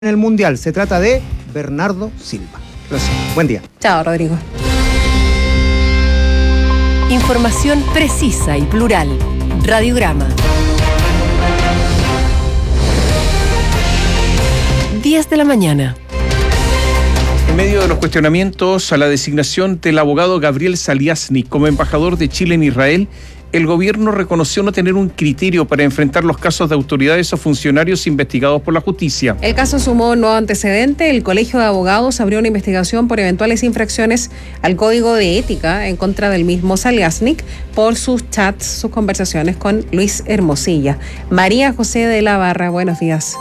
en el Mundial. Se trata de Bernardo Silva. Gracias. Buen día. Chao, Rodrigo. Información precisa y plural. Radiograma. 10 de la mañana. En medio de los cuestionamientos a la designación del abogado Gabriel Saliasnik como embajador de Chile en Israel, el gobierno reconoció no tener un criterio para enfrentar los casos de autoridades o funcionarios investigados por la justicia. El caso sumó un nuevo antecedente. El Colegio de Abogados abrió una investigación por eventuales infracciones al Código de Ética en contra del mismo Saliasnik por sus chats, sus conversaciones con Luis Hermosilla. María José de la Barra, buenos días.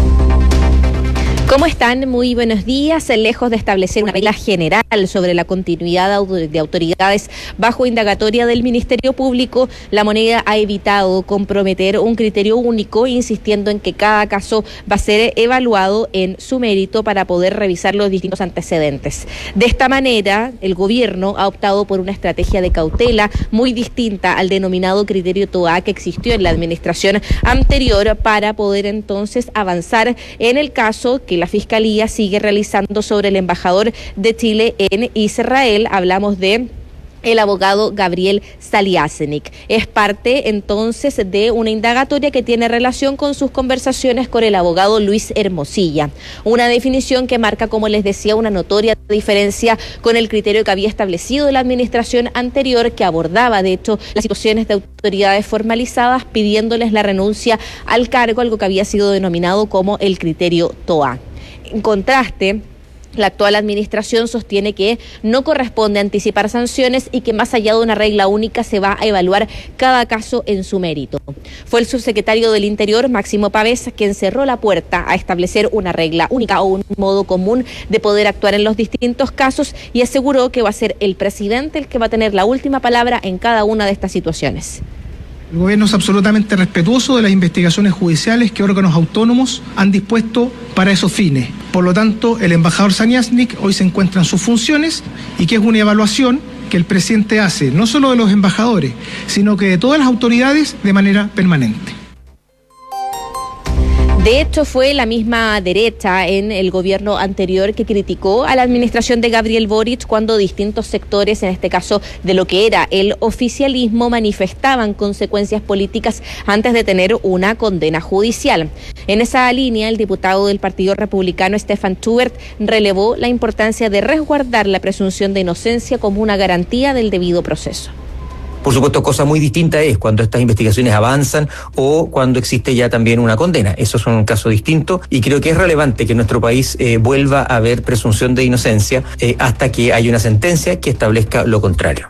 ¿Cómo están? Muy buenos días. Lejos de establecer una regla general sobre la continuidad de autoridades bajo indagatoria del Ministerio Público, La Moneda ha evitado comprometer un criterio único, insistiendo en que cada caso va a ser evaluado en su mérito para poder revisar los distintos antecedentes. De esta manera, el gobierno ha optado por una estrategia de cautela muy distinta al denominado criterio TOA que existió en la administración anterior para poder entonces avanzar en el caso que la Fiscalía sigue realizando sobre el embajador de Chile en Israel. Hablamos de el abogado Gabriel Saliasnik. Es parte entonces de una indagatoria que tiene relación con sus conversaciones con el abogado Luis Hermosilla. Una definición que marca, como les decía, una notoria diferencia con el criterio que había establecido la administración anterior, que abordaba de hecho las situaciones de autoridades formalizadas pidiéndoles la renuncia al cargo, algo que había sido denominado como el criterio TOA. En contraste, la actual administración sostiene que no corresponde anticipar sanciones y que más allá de una regla única se va a evaluar cada caso en su mérito. Fue el subsecretario del Interior, Máximo Pavés, quien cerró la puerta a establecer una regla única o un modo común de poder actuar en los distintos casos y aseguró que va a ser el presidente el que va a tener la última palabra en cada una de estas situaciones. El gobierno es absolutamente respetuoso de las investigaciones judiciales que órganos autónomos han dispuesto para esos fines. Por lo tanto, el embajador Saliasnik hoy se encuentra en sus funciones y que es una evaluación que el presidente hace no solo de los embajadores, sino que de todas las autoridades de manera permanente. De hecho, fue la misma derecha en el gobierno anterior que criticó a la administración de Gabriel Boric cuando distintos sectores, en este caso de lo que era el oficialismo, manifestaban consecuencias políticas antes de tener una condena judicial. En esa línea, el diputado del Partido Republicano, Stefan Schubert, relevó la importancia de resguardar la presunción de inocencia como una garantía del debido proceso. Por supuesto, cosa muy distinta es cuando estas investigaciones avanzan o cuando existe ya también una condena. Esos son un caso distinto y creo que es relevante que en nuestro país vuelva a haber presunción de inocencia hasta que haya una sentencia que establezca lo contrario.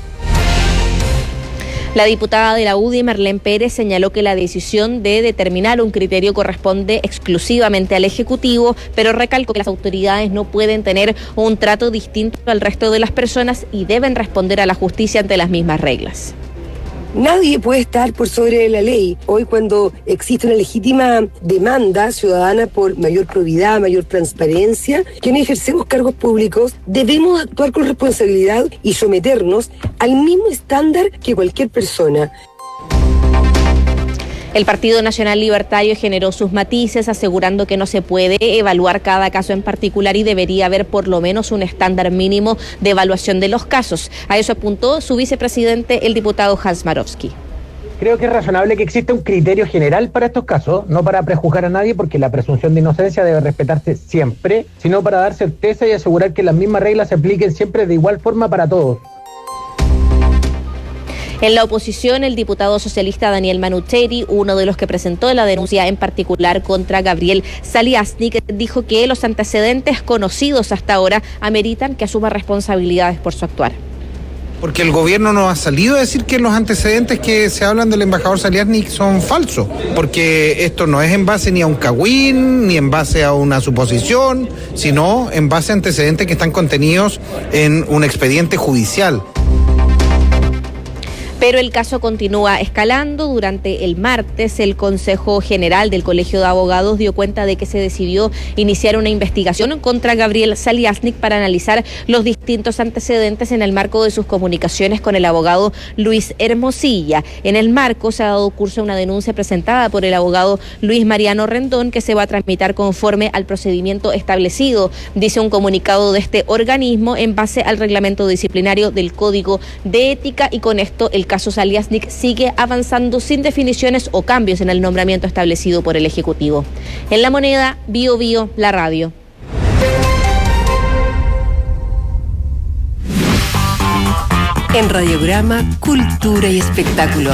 La diputada de la UDI, Marlene Pérez, señaló que la decisión de determinar un criterio corresponde exclusivamente al Ejecutivo, pero recalcó que las autoridades no pueden tener un trato distinto al resto de las personas y deben responder a la justicia ante las mismas reglas. Nadie puede estar por sobre la ley. Hoy, cuando existe una legítima demanda ciudadana por mayor probidad, mayor transparencia, quienes ejercemos cargos públicos debemos actuar con responsabilidad y someternos al mismo estándar que cualquier persona. El Partido Nacional Libertario generó sus matices, asegurando que no se puede evaluar cada caso en particular y debería haber por lo menos un estándar mínimo de evaluación de los casos. A eso apuntó su vicepresidente, el diputado Hans Marowski. Creo que es razonable que exista un criterio general para estos casos, no para prejuzgar a nadie, porque la presunción de inocencia debe respetarse siempre, sino para dar certeza y asegurar que las mismas reglas se apliquen siempre de igual forma para todos. En la oposición, el diputado socialista Daniel Manucheri, uno de los que presentó la denuncia en particular contra Gabriel Saliasnik, dijo que los antecedentes conocidos hasta ahora ameritan que asuma responsabilidades por su actuar. Porque el gobierno no ha salido a decir que los antecedentes que se hablan del embajador Saliasnik son falsos, porque esto no es en base ni a un cagüín, ni en base a una suposición, sino en base a antecedentes que están contenidos en un expediente judicial. Pero el caso continúa escalando. Durante el martes, el Consejo General del Colegio de Abogados dio cuenta de que se decidió iniciar una investigación contra Gabriel Saliasnik para analizar los distintos antecedentes en el marco de sus comunicaciones con el abogado Luis Hermosilla. En el marco se ha dado curso a una denuncia presentada por el abogado Luis Mariano Rendón, que se va a tramitar conforme al procedimiento establecido, dice un comunicado de este organismo en base al reglamento disciplinario del Código de Ética, y con esto el caso Saliasnik sigue avanzando sin definiciones o cambios en el nombramiento establecido por el Ejecutivo. En La Moneda, Bio Bio, la radio. En Radiograma, Cultura y Espectáculos.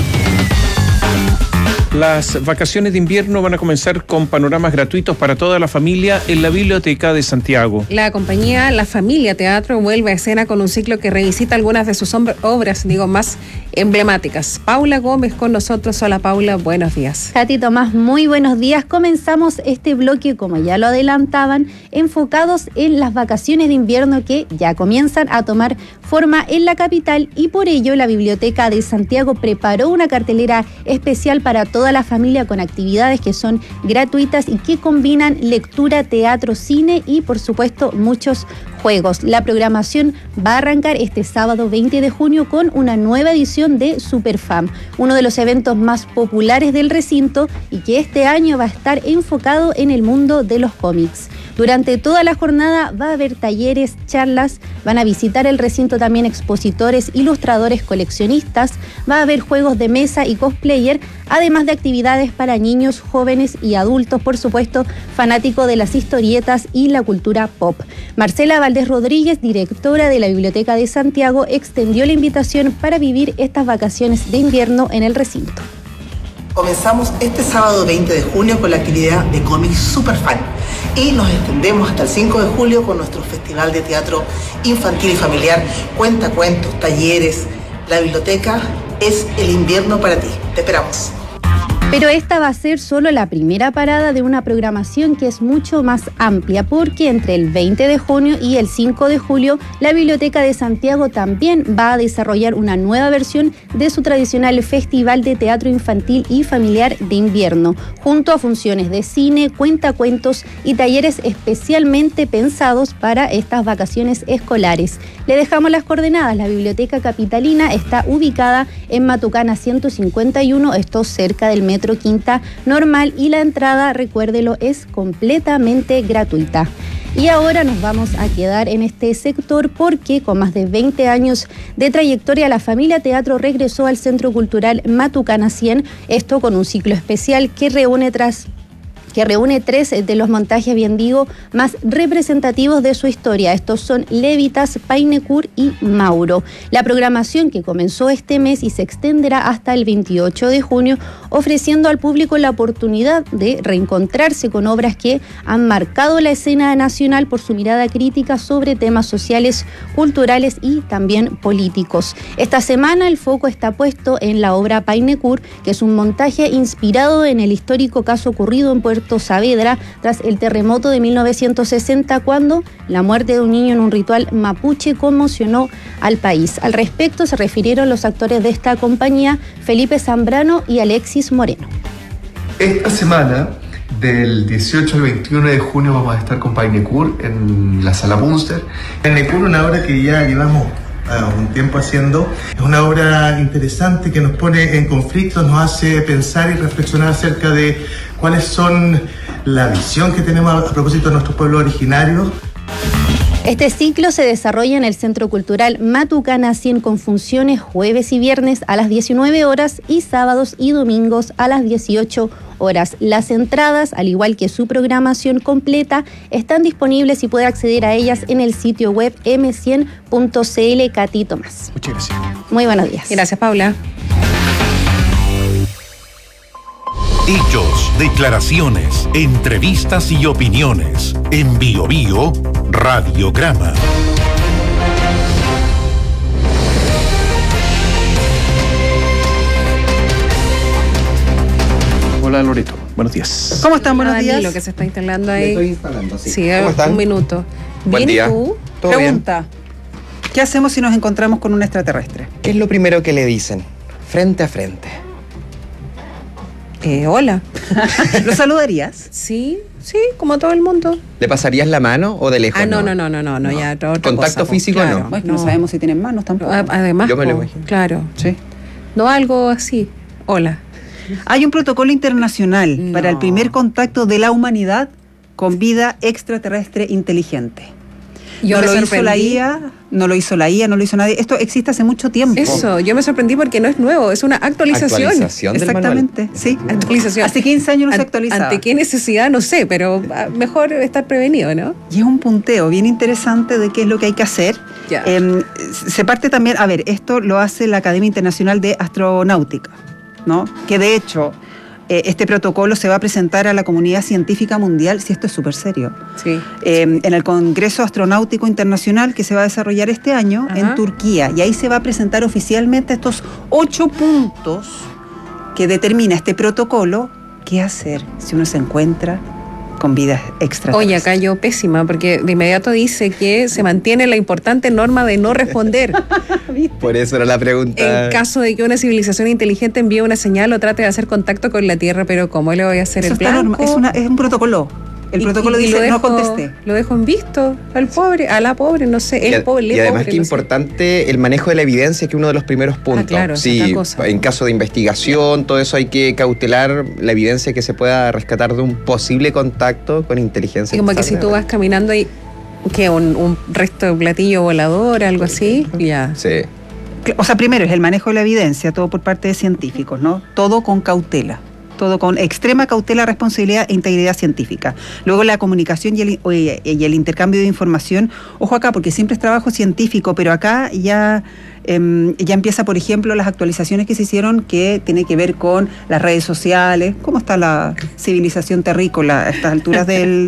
Las vacaciones de invierno van a comenzar con panoramas gratuitos para toda la familia en la Biblioteca de Santiago. La compañía La Familia Teatro vuelve a escena con un ciclo que revisita algunas de sus obras, más emblemáticas. Paula Gómez con nosotros. Hola Paula, buenos días. Katy, Tomás, muy buenos días. Comenzamos este bloque, como ya lo adelantaban, enfocados en las vacaciones de invierno que ya comienzan a tomar forma en la capital, y por ello la Biblioteca de Santiago preparó una cartelera especial para toda la familia con actividades que son gratuitas y que combinan lectura, teatro, cine y por supuesto muchos juegos. La programación va a arrancar este sábado 20 de junio con una nueva edición de Superfam, uno de los eventos más populares del recinto y que este año va a estar enfocado en el mundo de los cómics. Durante toda la jornada va a haber talleres, charlas, van a visitar el recinto también expositores, ilustradores, coleccionistas, va a haber juegos de mesa y cosplayer, además de actividades para niños, jóvenes y adultos, por supuesto, fanáticos de las historietas y la cultura pop. Marcela Valdés Rodríguez, directora de la Biblioteca de Santiago, extendió la invitación para vivir estas vacaciones de invierno en el recinto. Comenzamos este sábado 20 de junio con la actividad de cómics Superfan y nos extendemos hasta el 5 de julio con nuestro festival de teatro infantil y familiar, cuentacuentos, talleres. La biblioteca es el invierno para ti. Te esperamos. Pero esta va a ser solo la primera parada de una programación que es mucho más amplia, porque entre el 20 de junio y el 5 de julio, la Biblioteca de Santiago también va a desarrollar una nueva versión de su tradicional Festival de Teatro Infantil y Familiar de Invierno, junto a funciones de cine, cuentacuentos y talleres especialmente pensados para estas vacaciones escolares. Le dejamos las coordenadas. La Biblioteca Capitalina está ubicada en Matucana 151, esto cerca del Metro Quinta Normal, y la entrada, recuérdelo, es completamente gratuita. Y ahora nos vamos a quedar en este sector porque con más de 20 años de trayectoria, la Familia Teatro regresó al Centro Cultural Matucana 100, esto con un ciclo especial que reúne tres de los montajes, bien digo, más representativos de su historia. Estos son Lévitas, Painecur y Mauro. La programación, que comenzó este mes y se extenderá hasta el 28 de junio, ofreciendo al público la oportunidad de reencontrarse con obras que han marcado la escena nacional por su mirada crítica sobre temas sociales, culturales y también políticos. Esta semana el foco está puesto en la obra Painecur, que es un montaje inspirado en el histórico caso ocurrido en Puerto Saavedra tras el terremoto de 1960, cuando la muerte de un niño en un ritual mapuche conmocionó al país. Al respecto se refirieron los actores de esta compañía, Felipe Zambrano y Alexis Moreno. Esta semana, del 18 al 21 de junio, vamos a estar con Painecur en la Sala Munster. Painecur, una obra que ya llevamos un tiempo haciendo, es una obra interesante que nos pone en conflicto, nos hace pensar y reflexionar acerca de cuáles son la visión que tenemos a propósito de nuestros pueblos originarios. Este ciclo se desarrolla en el Centro Cultural Matucana 100 con funciones jueves y viernes a las 19 horas y sábados y domingos a las 18 horas. Las entradas, al igual que su programación completa, están disponibles y puede acceder a ellas en el sitio web m100.cl. Katy, Tomás. Muchas gracias. Muy buenos días. Gracias, Paula. Hechos, declaraciones, entrevistas y opiniones. En Bio Bio, Radiograma. Hola Loreto, buenos días. ¿Cómo están? Buenos días. Lo que se está instalando ahí. Me estoy instalando, sí. Sí, ¿Cómo están? un minuto. Buen Bien, día. ¿y tú? ¿Todo Pregunta. ¿Qué hacemos si nos encontramos con un extraterrestre? ¿Qué es lo primero que le dicen? Frente a frente. Hola. ¿Lo saludarías? Sí, como todo el mundo. ¿Le pasarías la mano o de lejos? No, ya otra ¿Contacto cosa, físico claro. no? Bueno, no sabemos si tienen manos tampoco. Además, yo me lo imagino. Claro. Sí. No algo así. Hola. Hay un protocolo internacional para el primer contacto de la humanidad con vida extraterrestre inteligente. Yo no me lo hizo sorprendí. la IA, no lo hizo la IA, no lo hizo nadie. Esto existe hace mucho tiempo. Eso, yo me sorprendí porque no es nuevo, es una actualización. Actualización del Exactamente, manual. sí. Actualización. Hace 15 años no se actualizaba. ¿Ante qué necesidad? No sé, pero mejor estar prevenido, ¿no? Y es un punteo bien interesante de qué es lo que hay que hacer. Ya. Se parte también, esto lo hace la Academia Internacional de Astronáutica, ¿no? Que de hecho, este protocolo se va a presentar a la comunidad científica mundial, si esto es súper serio, Sí. en el Congreso Astronáutico Internacional que se va a desarrollar este año en Turquía. Y ahí se va a presentar oficialmente estos 8 puntos que determina este protocolo, qué hacer si uno se encuentra con vidas extraterrestres. Oye, acá yo pésima, porque de inmediato dice que se mantiene la importante norma de no responder Por eso era la pregunta. en caso de que una civilización inteligente envíe una señal o trate de hacer contacto con la Tierra, pero ¿cómo le voy a hacer Eso el está blanco? es un protocolo. El protocolo dice, no contesté. Lo dejo en visto al pobre, a la pobre, no sé, el pobre. Y además pobre, que no importante el manejo de la evidencia, que es uno de los primeros puntos. claro, esa es sí, otra cosa. en caso de investigación, todo eso hay que cautelar la evidencia que se pueda rescatar de un posible contacto con inteligencia. Y como que si tú vas caminando y que un resto de platillo volador, algo así, ya. Sí. O sea, primero es el manejo de la evidencia, todo por parte de científicos, ¿no? Todo con cautela. Todo con extrema cautela, responsabilidad e integridad científica. Luego la comunicación y el intercambio de información. Ojo acá, porque siempre es trabajo científico, pero acá ya empieza, por ejemplo, las actualizaciones que se hicieron que tiene que ver con las redes sociales, cómo está la civilización terrícola a estas alturas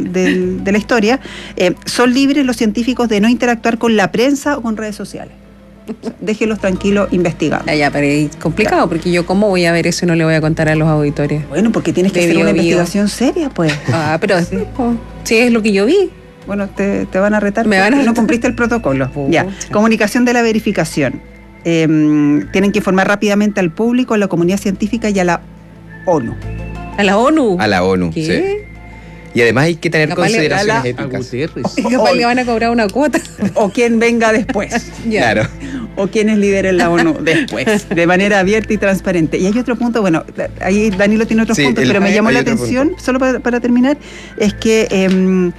de la historia. Son libres los científicos de no interactuar con la prensa o con redes sociales. Déjenlos tranquilos investigando. Ya, pero es complicado, porque yo cómo voy a ver eso y no le voy a contar a los auditores. Bueno, porque tienes que hacer una investigación seria, pues. Pero después, sí, es lo que yo vi. Bueno, te van a retar. Me van a no cumpliste el protocolo. Ya. Comunicación de la verificación. Tienen que informar rápidamente al público, a la comunidad científica y a la ONU. ¿A la ONU? A la ONU, ¿Qué? Sí. Y además hay que tener Capaz consideraciones le- éticas. Capaz le van a cobrar una cuota. O quien venga después. Ya. Claro. O quienes lideren la ONU después, de manera abierta y transparente. Y hay otro punto, bueno, ahí Danilo tiene otros puntos, pero me llamó la atención, solo para terminar, es que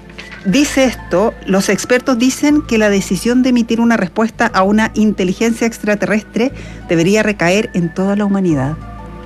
dice esto, los expertos dicen que la decisión de emitir una respuesta a una inteligencia extraterrestre debería recaer en toda la humanidad.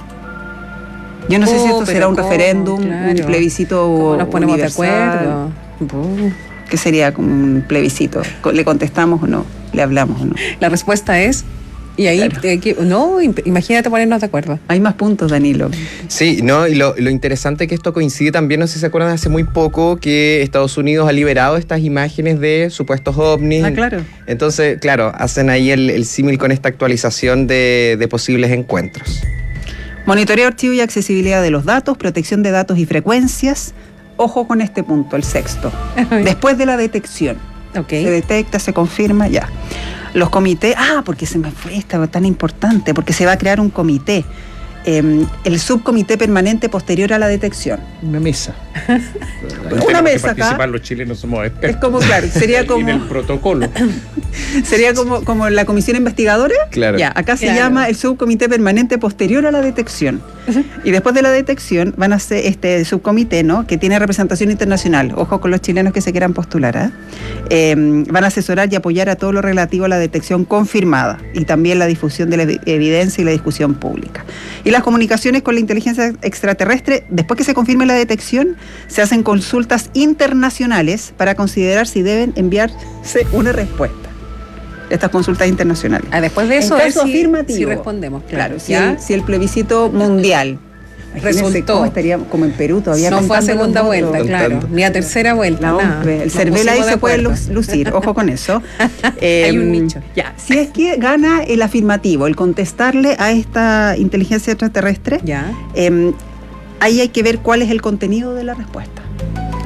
Yo no sé si esto será un referéndum, un plebiscito ¿Cómo nos ponemos universal? de acuerdo? ¿Qué sería como un plebiscito? ¿Le contestamos o no? ¿Le hablamos o no? La respuesta es, y ahí, imagínate ponernos de acuerdo. Hay más puntos, Danilo. Sí, no, y lo interesante que esto coincide también, no sé si se acuerdan, hace muy poco que Estados Unidos ha liberado estas imágenes de supuestos ovnis. Ah, claro. Entonces, claro, hacen ahí el símil con esta actualización de posibles encuentros. Monitoreo, archivo y accesibilidad de los datos, protección de datos y frecuencias. Ojo con este punto, el sexto. Después de la detección. Okay. Se detecta, se confirma, ya. Los comités, porque se me fue esta tan importante, porque se va a crear un comité. El subcomité permanente posterior a la detección. Una mesa. Una mesa acá. Participar los chilenos somos expertos. Es como, claro, sería como... En el protocolo. Sería como la comisión investigadora. Claro. Ya, acá se Claro. llama el subcomité permanente posterior a la detección. Y después de la detección van a hacer este subcomité, ¿no? Que tiene representación internacional. Ojo con los chilenos que se quieran postular, van a asesorar y apoyar a todo lo relativo a la detección confirmada y también la difusión de la evidencia y la discusión pública. Y las comunicaciones con la inteligencia extraterrestre, después que se confirme la detección, se hacen consultas internacionales para considerar si deben enviarse una respuesta. Estas consultas internacionales. Después de eso, en caso a ver afirmativo, si respondemos. Claro, si el plebiscito mundial resultó. ¿Cómo estaría como en Perú todavía? No fue a contando segunda los vuelta, votos. claro. Ni a tercera vuelta. Nada. El Nos CERVEL ahí pusimos de se puede acuerdo. lucir, ojo con eso. Hay un nicho. Ya, si es que gana el afirmativo, el contestarle a esta inteligencia extraterrestre, Ya. ahí hay que ver cuál es el contenido de la respuesta.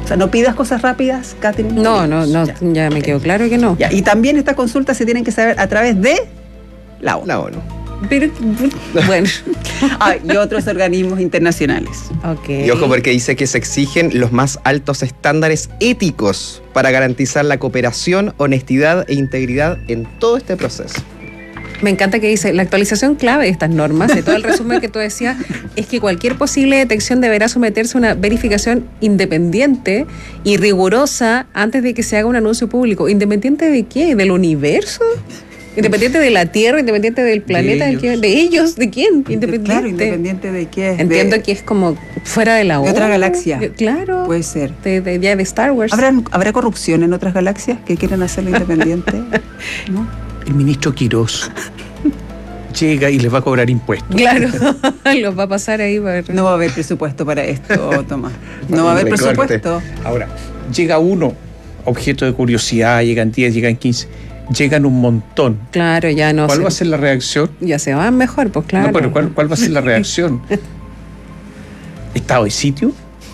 O sea, no pidas cosas rápidas, Catherine. No, ya me quedó claro que no. Ya, y también estas consultas se tienen que saber a través de la ONU. La ONU. Pero, bueno. Y otros organismos internacionales. Okay. Y ojo, porque dice que se exigen los más altos estándares éticos para garantizar la cooperación, honestidad e integridad en todo este proceso. Me encanta que dice, la actualización clave de estas normas, de todo el resumen que tú decías, es que cualquier posible detección deberá someterse a una verificación independiente y rigurosa antes de que se haga un anuncio público. ¿Independiente de qué? ¿Del universo? ¿Independiente de la Tierra? ¿Independiente del planeta? ¿De ellos? ¿De quién? ¿Independiente? Claro, ¿independiente de qué? Entiendo que es como fuera de la de otra galaxia. Claro. Puede ser. De Star Wars. ¿Habrá corrupción en otras galaxias que quieren hacerlo independiente? ¿No? El ministro Quirós llega y les va a cobrar impuestos. Claro, los va a pasar ahí. No va a haber presupuesto para esto, Tomás. No va a haber presupuesto. Ahora, llega uno, objeto de curiosidad, llegan 10, llegan 15, llegan un montón. Claro, ya no ¿Cuál sé. va a ser la reacción? Ya se van mejor, pues claro. No, pero ¿cuál va a ser la reacción? ¿Estado de sitio?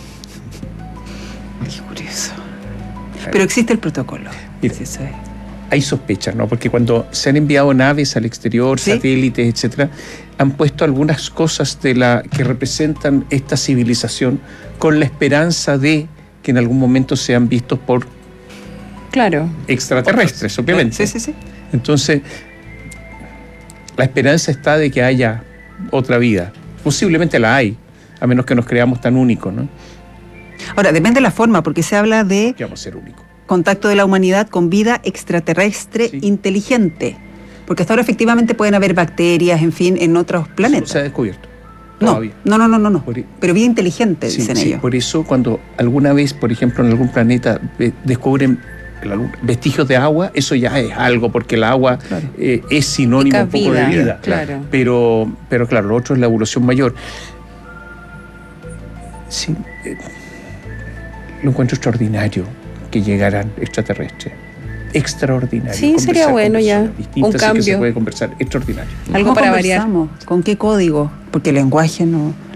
Qué curioso. Pero existe el protocolo. Mira, sí, sí. Hay sospechas, ¿no? Porque cuando se han enviado naves al exterior, ¿sí? Satélites, etcétera, han puesto algunas cosas que representan esta civilización con la esperanza de que en algún momento sean vistos por extraterrestres, obviamente. Sí. Entonces, la esperanza está de que haya otra vida. Posiblemente la hay, a menos que nos creamos tan únicos, ¿no? Ahora, depende de la forma, porque se habla de que vamos a ser únicos. Contacto de la humanidad con vida extraterrestre inteligente. Porque hasta ahora efectivamente pueden haber bacterias, en fin, en otros planetas. Eso se ha descubierto. No. Todavía. Pero vida inteligente, dicen ellos. Por eso cuando alguna vez, por ejemplo, en algún planeta descubren vestigios de agua, eso ya es algo, porque el agua es sinónimo un poco de vida. Claro. Pero claro, lo otro es la evolución mayor. Sí, lo encuentro extraordinario que llegaran extraterrestres. Extraordinario. Sí, sería bueno ya. Un cambio. Que se puede conversar. Extraordinario. Algo para variar. ¿Con qué código? Porque el lenguaje no